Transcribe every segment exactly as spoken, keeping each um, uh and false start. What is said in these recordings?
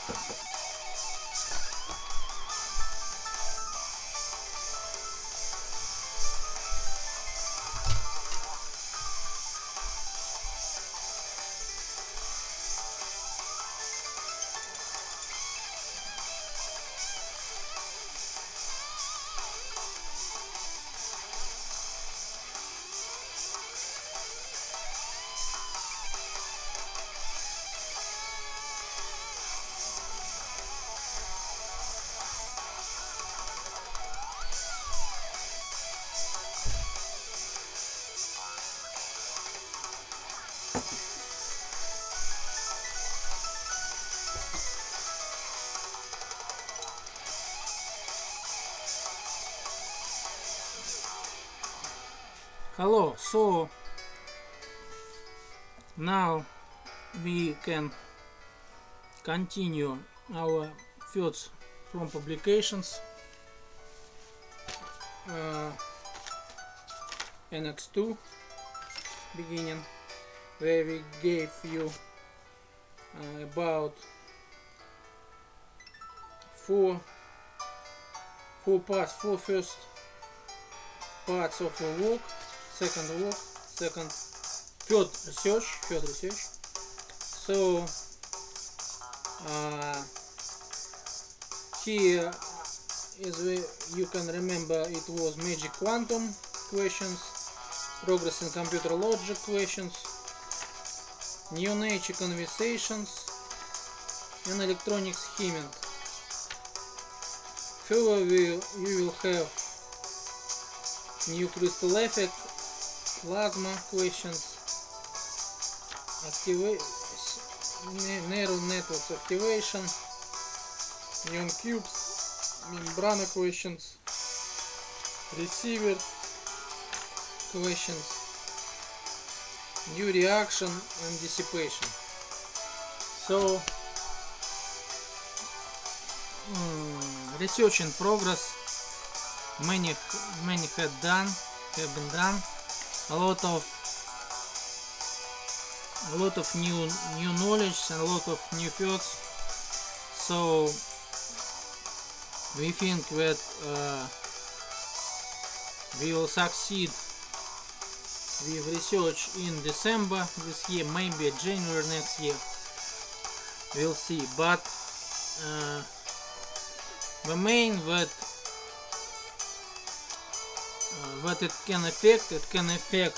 Hello, so now we can continue our thoughts from publications. uh, N X two beginning, where we gave you uh, about four four parts, four first parts of the work, second work, second, third research, third research. So uh, here is where you can remember it was magic quantum questions, progress in computer logic questions, new nature conversations, and electronic scheming. Further, we, you will have new crystal effect, plasma questions, activa neural networks activation, neon cubes, membrana questions, receiver questions, new reaction and dissipation. So um, research in progress. Many many had done, have been done. A lot of a lot of new new knowledge and a lot of new thoughts. So we think that uh, we will succeed with research in December this year, maybe January next year. We'll see. But uh, the main that uh, what it can affect, it can affect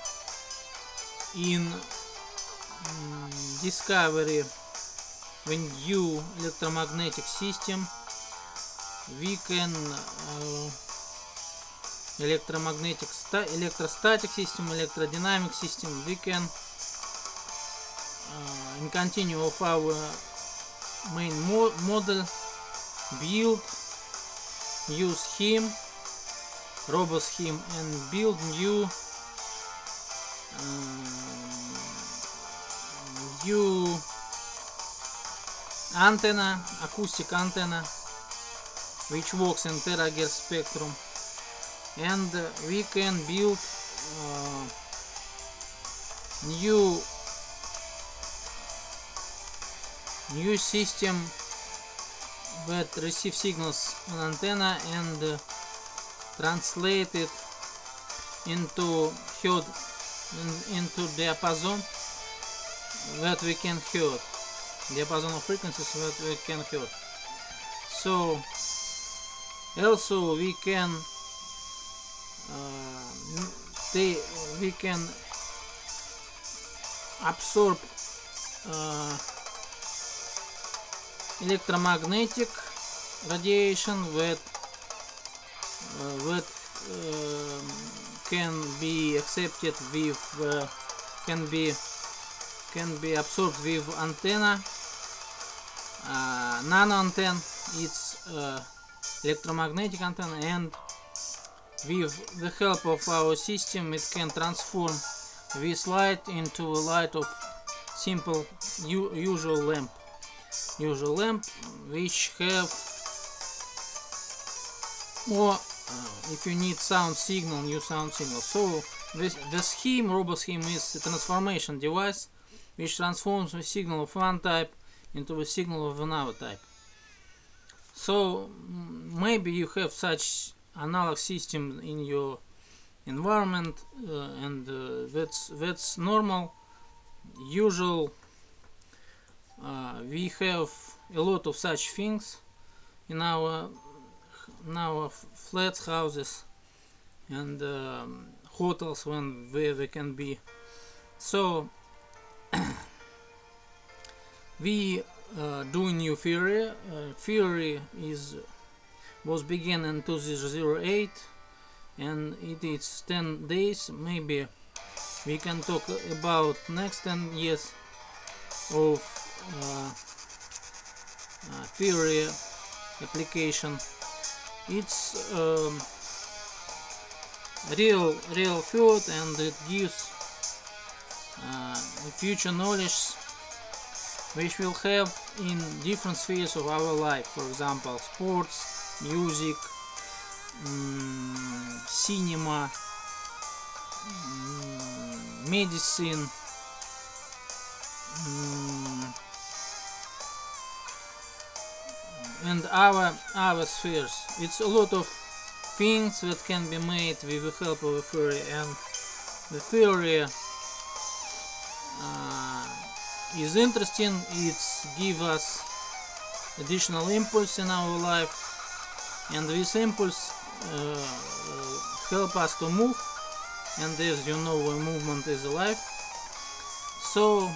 in um, discovery the new electromagnetic system. We can uh, electromagnetic electrostatic system, electrodynamic system. We can uh, in continue of our main mo model build new scheme, robo scheme, and build new um, new antenna, acoustic antenna, which works in terahertz spectrum, and uh, we can build uh, new new system that receive signals on antenna and uh, translate it into heard in, into diapason that we can hear, diapason of frequencies that we can hear. So also we can uh, they we can absorb uh, electromagnetic radiation that uh, that uh, can be accepted with uh, can be can be absorbed with antenna, uh, nano antenna. It's uh, electromagnetic antenna, and with the help of our system it can transform this light into a light of simple usual lamp usual lamp which have, or uh, if you need sound signal, new sound signal. So this, the scheme, robo scheme, is a transformation device which transforms the signal of one type into the signal of another type. So maybe you have such analog system in your environment, uh, and uh, that's that's normal, usual. Uh, we have a lot of such things in our in our flats, houses, and um, hotels when where they can be. So we uh, do new theory. Uh, theory is was began in two thousand eight, and it is ten days. Maybe we can talk about next ten years of uh, uh, theory application. It's um, real real field, and it gives uh, future knowledge which will help in different spheres of our life. For example, sports, music, um, cinema, um, medicine, um, and our other spheres. It's a lot of things that can be made with the help of the theory, and the theory uh, is interesting. It gives us additional impulse in our life, and this impulse uh, help us to move, and as you know, a movement is a life. So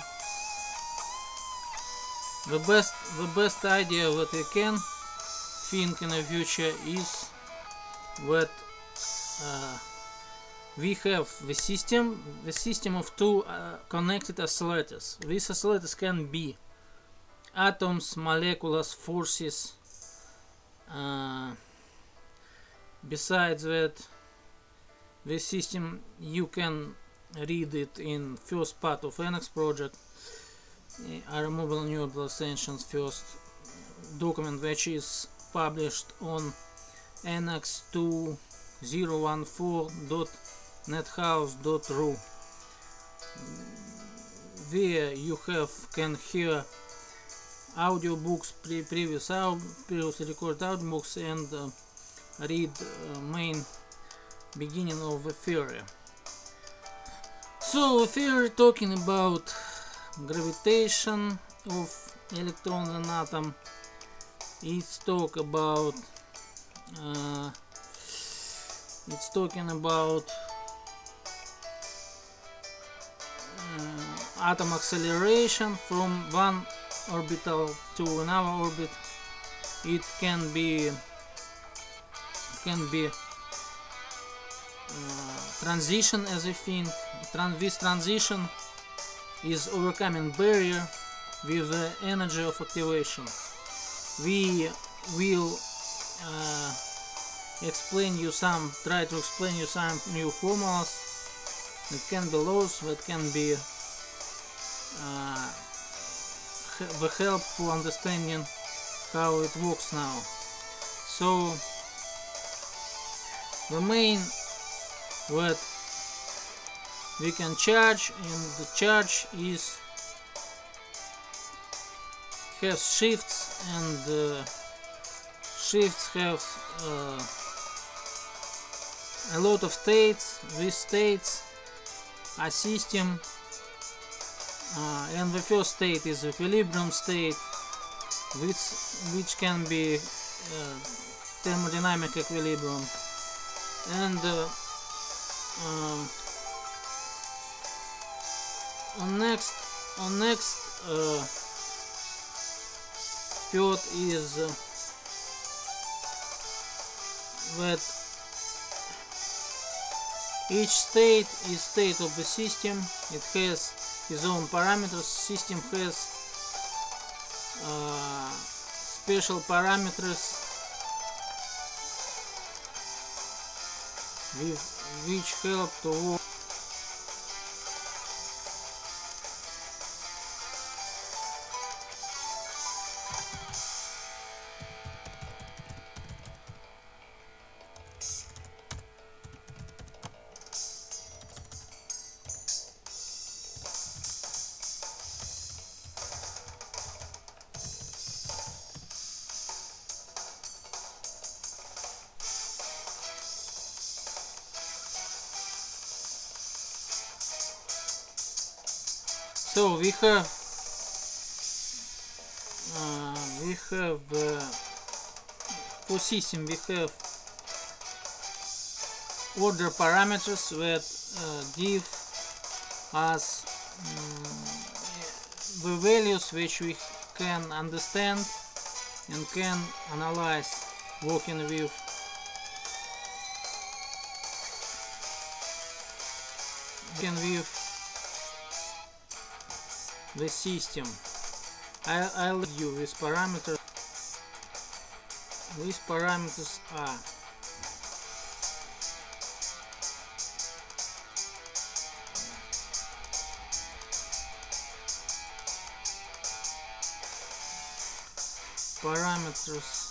the best the best idea that we can think in the future is that uh, we have the system the system of two uh, connected oscillators. These oscillators can be atoms, molecules, forces. Uh, besides that, the system, you can read it in first part of N X project, Are Mobile Neural Extensions, first document, which is published on N X two thousand fourteen dot nethouse dot r u, where you have can hear audiobooks, pre previous out previously recorded audiobooks, and uh, read uh, main beginning of the theory. So the theory talking about gravitation of electrons and atom. It's talk about uh, it's talking about uh, atom acceleration from one orbital to another orbit. It can be it can be uh, transition as a thing. Tran this transition is overcoming barrier with the energy of activation. We will uh, explain you some, try to explain you some new formulas that can be laws, that can be uh, the help for understanding how it works now. So the main what we can charge, and the charge is has shifts, and uh, shifts have uh, a lot of states. These states are system, uh, and the first state is equilibrium state, which which can be uh, thermodynamic equilibrium, and uh, um, on next on next uh, third is uh, that each state is state of the system. It has its own parameters. System has uh, special parameters with which help to work. So we have uh, we have uh, for system we have order parameters that uh, give us um, the values which we can understand and can analyze working with working with the system. I, I'll give you these parameters. These parameters are parameters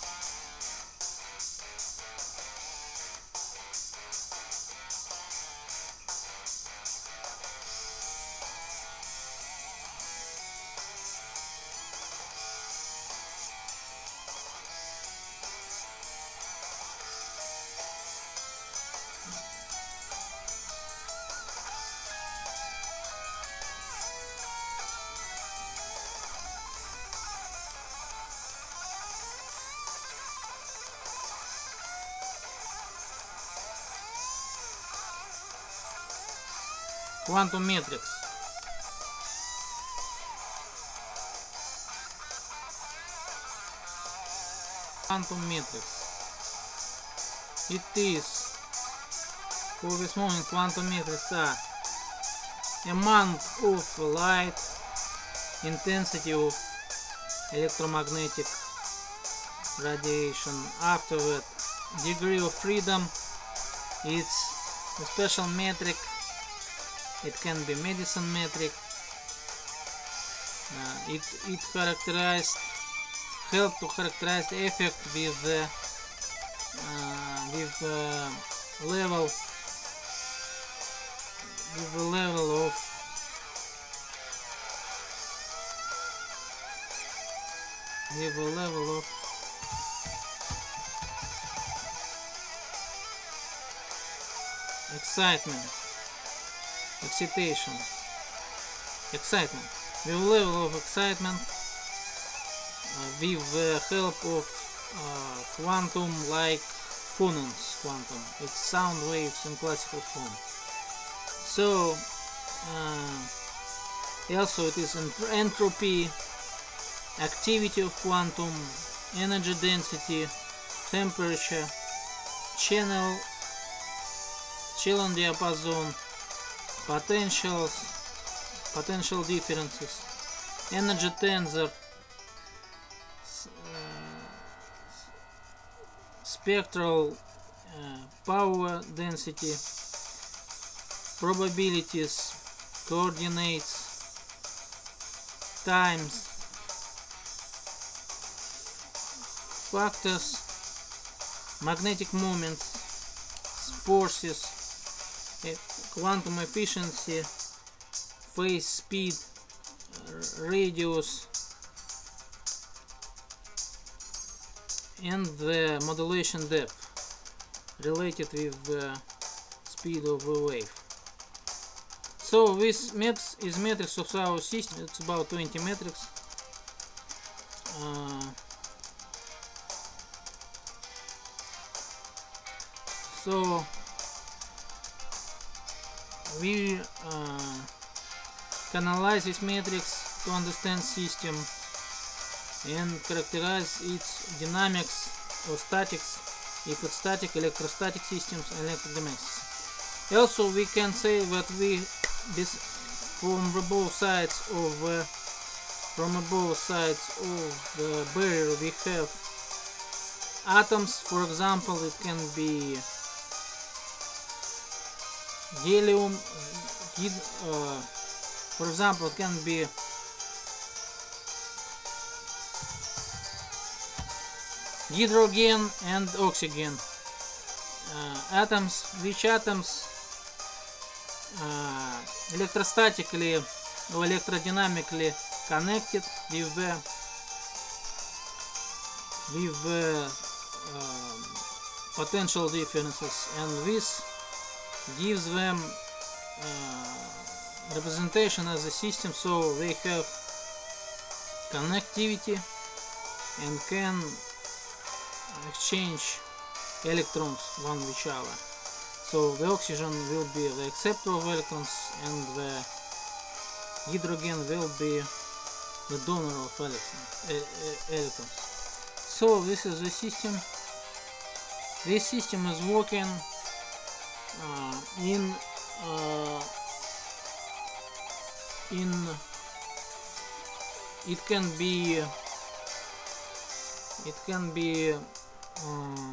quantum metrics. Quantum metrics. It is for this moment quantum metrics are amount of light, intensity of electromagnetic radiation. After that, degree of freedom. It's a special metric. It can be medicine metric. Uh, it it characterized help to characterize the effect with the uh, with the level with the level of with the level of excitement, excitation, excitement, with the level of excitement uh, with the help of uh, quantum like phonons. Quantum, it's sound waves in classical form. So uh, also it is entropy, activity of quantum, energy density, temperature, channel channel diapason, potentials, potential differences, energy tensor, uh, spectral uh, power density, probabilities, coordinates, times, factors, magnetic moments, forces, quantum efficiency, phase speed, radius, and the modulation depth related with the speed of the wave. So this met is metrics of our system. It's about twenty metrics. Uh, so we uh, can analyze these metrics to understand system and characterize its dynamics or statics, if it's static, electrostatic systems, electrodynamics. Also, we can say that we this from the both sides of uh, from the both sides of the barrier we have atoms. For example, it can be helium. Uh, for example, it can be hydrogen and oxygen uh, atoms, which atoms uh, electrostatically or electrodynamically connected with the with the uh, potential differences, and this gives them uh, representation as a system, so they have connectivity and can exchange electrons one with each other. So the oxygen will be the acceptor of electrons and the hydrogen will be the donor of electrons. So this is the system. This system is working uh, in uh, in it can be it can be uh,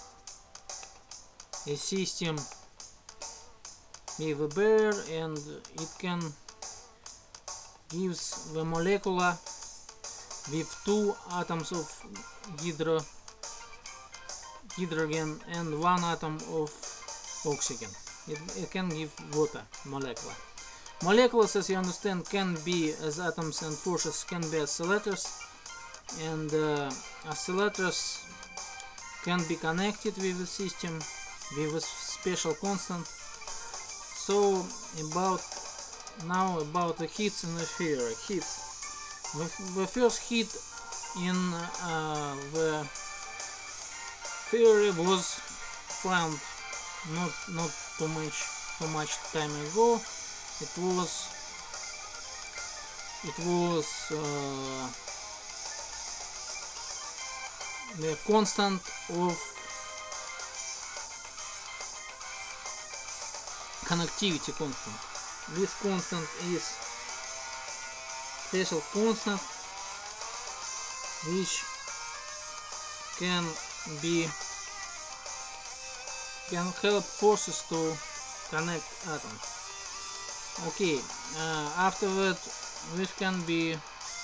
a system with a barrier, and it can gives the molecule with two atoms of hydro hydrogen and one atom of oxygen. It, it can give water molecule. Molecules, as you understand, can be as atoms, and forces can be oscillators, and uh, oscillators can be connected with the system with a special constant. So about now about the heats in the theory. Heats. The, the first heat in uh, the theory was found not not too much too much time ago. It was it was uh, the constant of connectivity constant. This constant is special constant which can be can help forces to connect atoms. Okay, uh, after that, this can be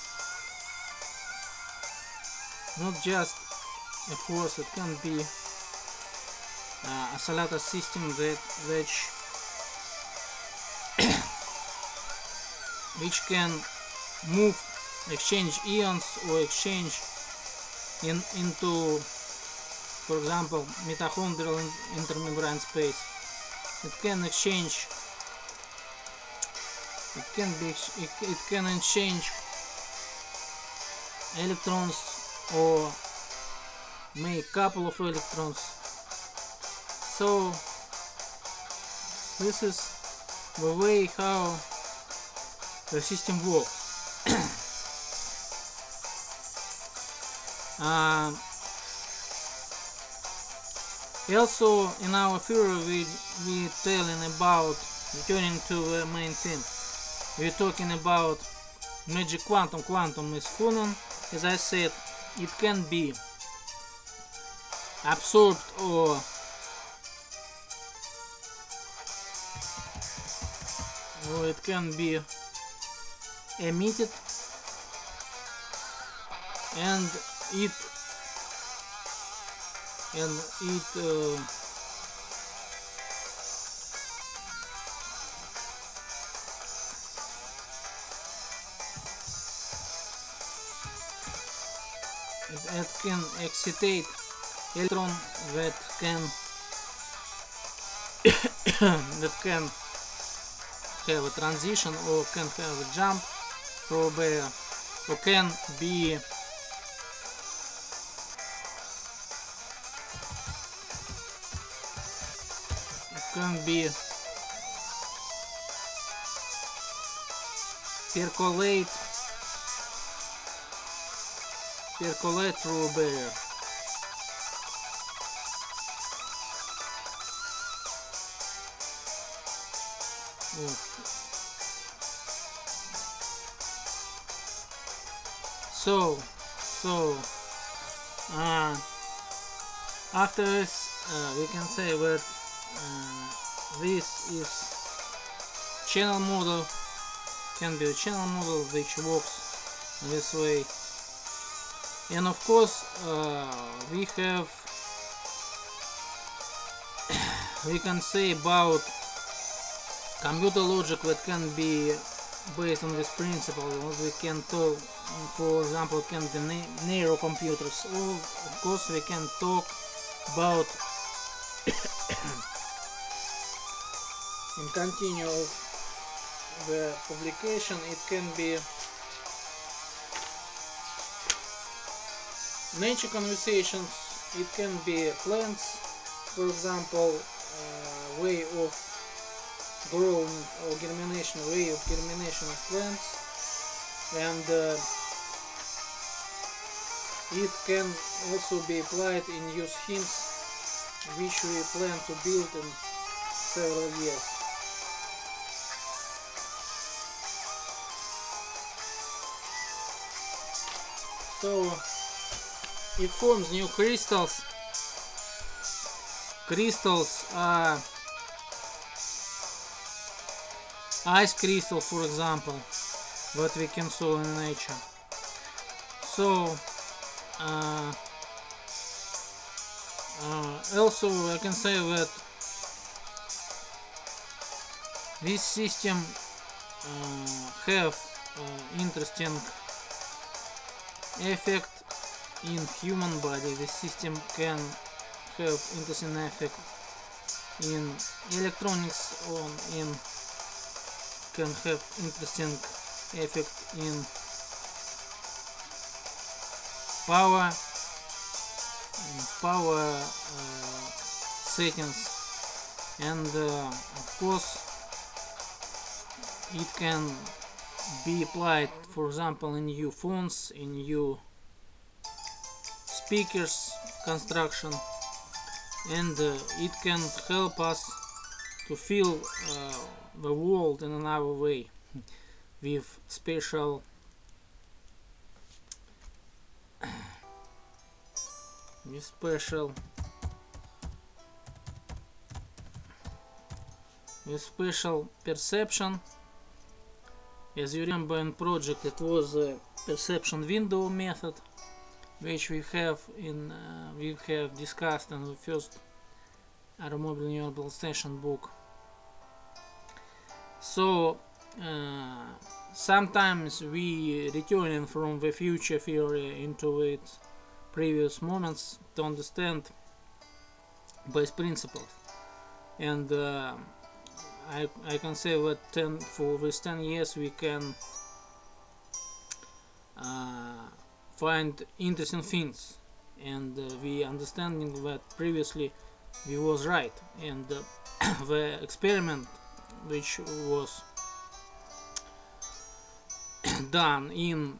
not just a force, it can be uh, oscillator system that which which can move, exchange ions or exchange in into, for example, mitochondrial intermembrane space. It can exchange it can be it, it can exchange electrons or make couple of electrons. So this is the way how the system works. uh, also in our theory we we telling about, returning to the main theme, we're talking about magic quantum. Quantum is phonon, as I said. It can be absorbed or or it can be emitted, and it and it uh, it can excitate electron that can that can have a transition or can have a jump through a barrier, or can be it can be percolate percolate through a barrier. Oh. So, so uh, after this, uh, we can say that uh, this is channel model, can be a channel model which works in this way. And of course, uh, we have we can say about computer logic that can be based on this principle. We can talk, for example, it can be narrow computers, or of course we can talk about and continue the publication. It can be nature conversations, it can be plants, for example, uh, way of growing or germination, way of germination of plants, and uh, it can also be applied in use hints which we plan to build in several years. So it forms new crystals. Crystals are ice crystal, for example, what we can saw in nature. So uh, uh, also I can say that this system uh, have uh, interesting effect in human body. This system can have interesting effect in electronics, or in can have interesting effect in power in power uh, settings, and uh, of course it can be applied, for example, in new phones, in new speakers construction, and uh, it can help us to feel uh, the world in another way with special with special with special perception. As you remember, in project it was a perception window method, which we have in uh, we have discussed in the first Automobile Neural Station book. So uh, sometimes we returning from the future theory into its previous moments to understand base principles, and uh, I, I can say that ten, for these ten years we can uh, find interesting things, and uh, we understanding that previously we was right, and uh, the experiment which was done in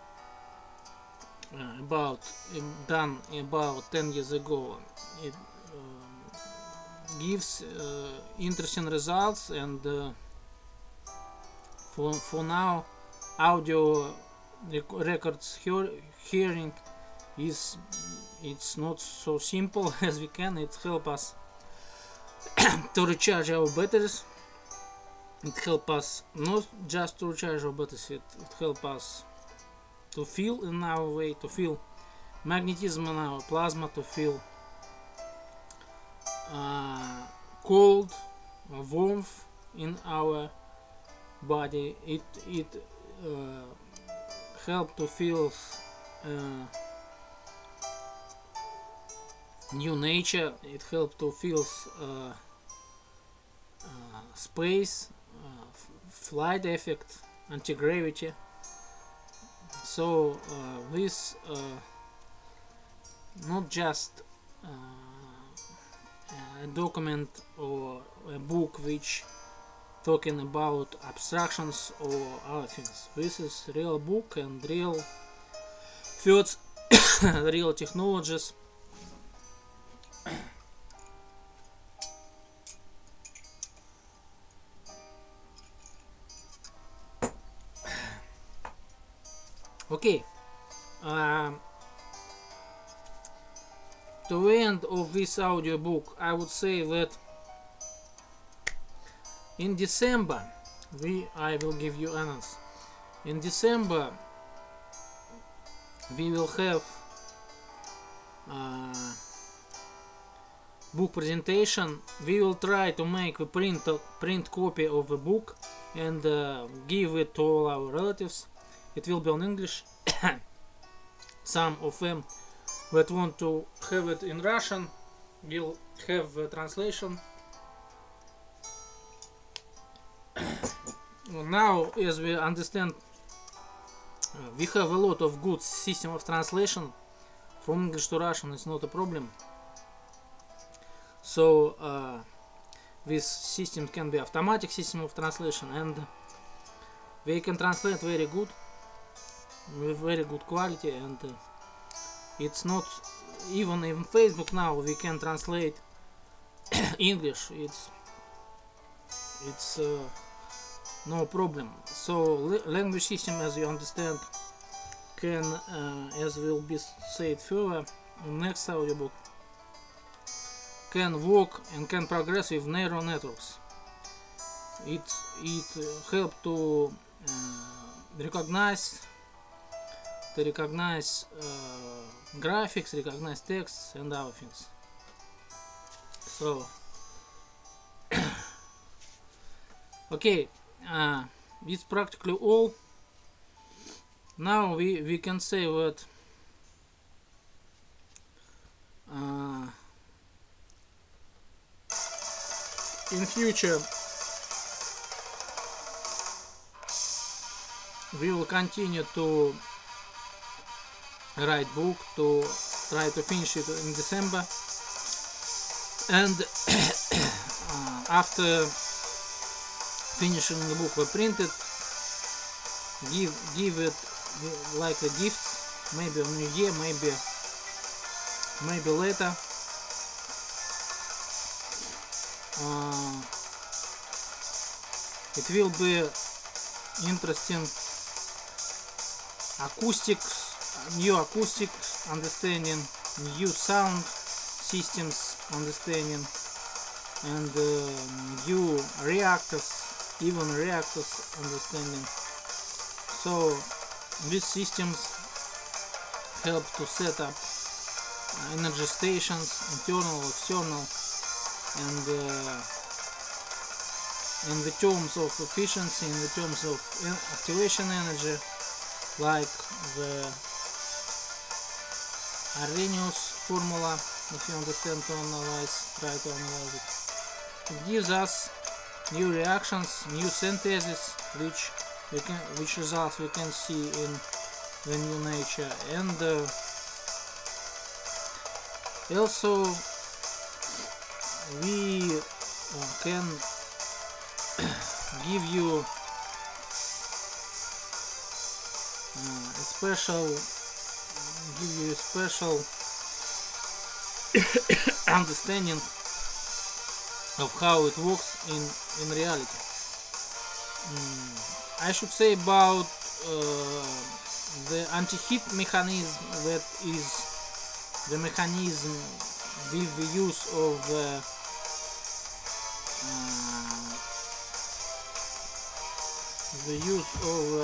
uh, about um, done about ten years ago, it um, gives uh, interesting results, and uh, for for now audio rec records hear hearing is it's not so simple as we can. It helps us to recharge our batteries. It helps us not just to recharge our batteries, it, it helps us to feel in our way, to feel magnetism in our plasma, to feel uh, cold or warmth in our body. It it uh, helps to feel uh, new nature. It helps to feel uh, uh, space, uh, flight effect, anti-gravity. So uh, this uh, not just uh, a document or a book which talking about abstractions or other things. This is real book and real thoughts, real technologies. Okay, um, to the end of this audiobook, I would say that in December, we I will give you announcements. In December, we will have uh, book presentation. We will try to make a print print copy of the book and uh, give it to all our relatives. It will be on English. Some of them that want to have it in Russian will have the translation. now, as we understand, uh, we have a lot of good system of translation from English to Russian. It's not a problem. So uh, this system can be automatic system of translation, and they can translate very good, with very good quality, and uh, it's not even in Facebook now we can translate English. It's it's uh, no problem. So language system, as you understand, can, uh, as will be said further in next audiobook, can work and can progress with neural networks. It it uh, help to uh, recognize to recognize uh, graphics, recognize texts, and other things. So okay, uh, it's practically all. Now we we can say that uh, in future we will continue to write book, to try to finish it in December, and uh, after finishing the book we print it, give give it like a gift, maybe on New Year, maybe maybe later. Uh, it will be interesting acoustics, new acoustics understanding, new sound systems understanding, and uh, new reactors, even reactors understanding. So these systems help to set up energy stations, internal, external, and uh, in the terms of efficiency, in the terms of activation energy, like the Arrhenius formula, if you understand to analyze, try to analyze it. It gives us new reactions, new synthesis, which we can, which results we can see in the new nature, and uh, also we uh, can give you uh, a special give you a special understanding of how it works in in reality. Mm, I should say about uh, the anti-heat mechanism, that is the mechanism with the use of uh, uh, the use of uh,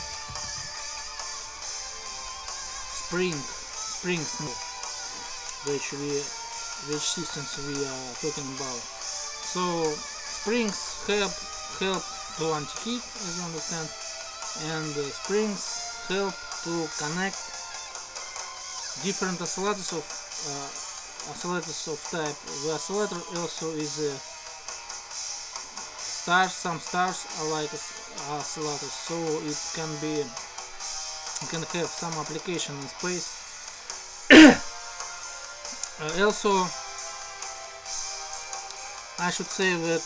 spring spring snow, which we which systems we are talking about. So springs help help to anti-heat, as you understand, and uh, springs help to connect different oscillators of uh, oscillators of type. The oscillator also is a stars. Some stars are like oscillators, so it can be it can have some application in space. uh, also, I should say that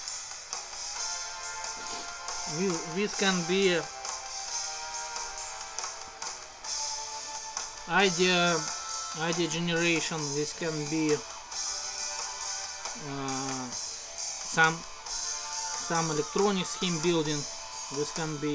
we, this can be idea idea generation. This can be uh, some some electronic scheme building. This can be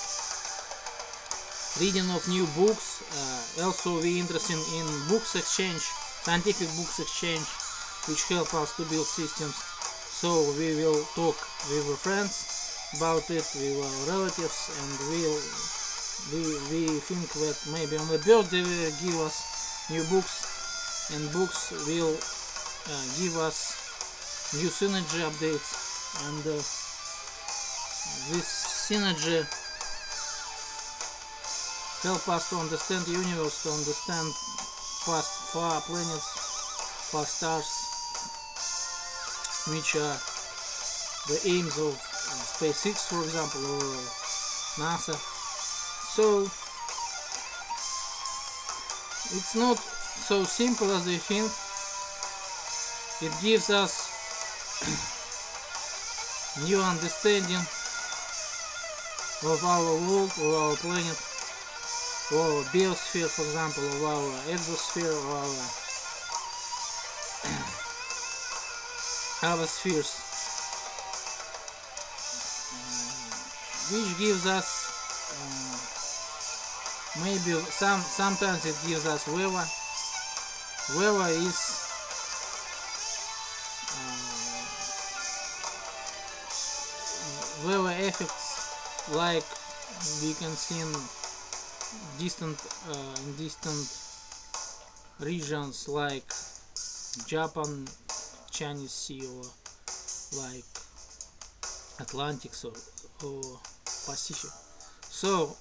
reading of new books. Uh, also, we interested in books exchange, scientific books exchange, which help us to build systems. So we will talk with our friends about it, with our relatives, and we'll, we we think that maybe on the birthday they will give us new books, and books will uh, give us new synergy updates, and uh, this synergy help us to understand the universe, to understand past far planets, far stars, which are the aims of uh, SpaceX, for example, or NASA. So it's not so simple as we think. It gives us new understanding of our world, of our planet, of our biosphere, for example, of our exosphere, of our other spheres, which gives us uh, maybe some sometimes it gives us weather. Weather is uh, weather effects, like we can see in distant uh, in distant regions like Japan, Chinese Sea, or like Atlantic or, or Pacific. So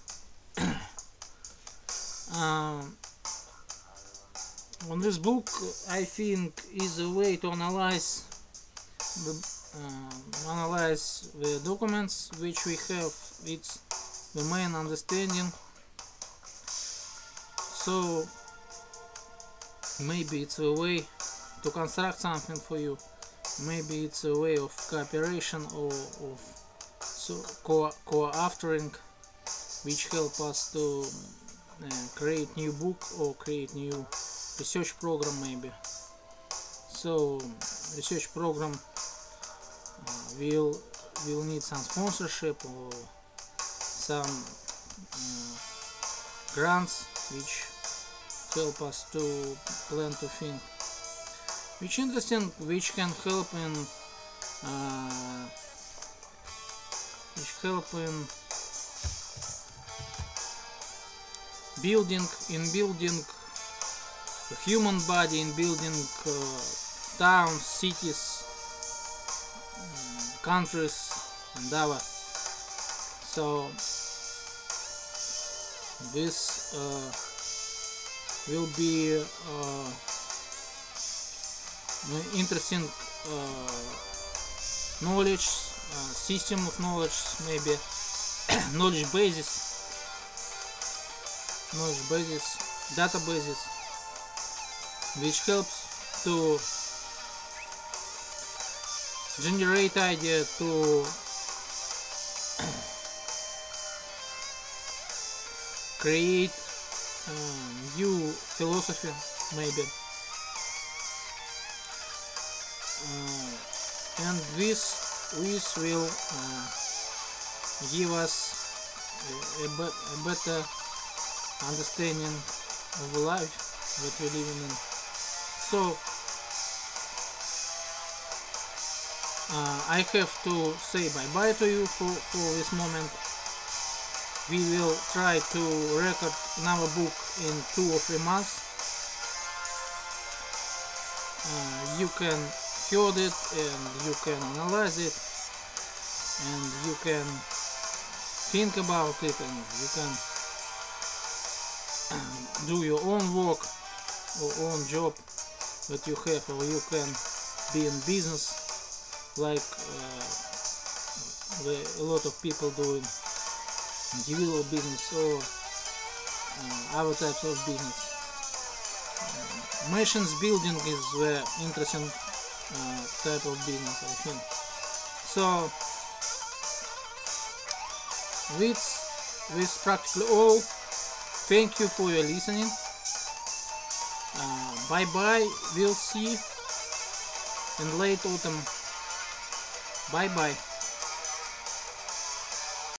um, on this book, I think, is a way to analyze the uh, analyze the documents which we have. It's the main understanding. So maybe it's a way to construct something for you. Maybe it's a way of cooperation or of so co co-authoring, which help us to uh, create new book or create new research program maybe. So research program uh, will will need some sponsorship or some uh, grants which help us to plan to think, which interesting, which can help in uh, which help in building in building the human body, in building uh, towns, cities, countries, and other. So this uh, will be uh, interesting uh, knowledge, uh, system of knowledge, maybe knowledge bases, knowledge bases, databases, which helps to generate idea, to create uh, new philosophy maybe, uh, and this this will uh, give us a, a, be a better understanding of the life that we're living in. So uh, I have to say bye bye to you for, for this moment. We will try to record another book in two or three months. Uh, you can hear it and you can analyze it and you can think about it and you can do your own work or own job that you have, or you can be in business like uh, the, a lot of people doing individual business or uh, other types of business. Uh, machines building is the interesting uh, type of business, I think. So with this practically all. Thank you for your listening. Uh, bye bye. We'll see in late autumn. Bye bye.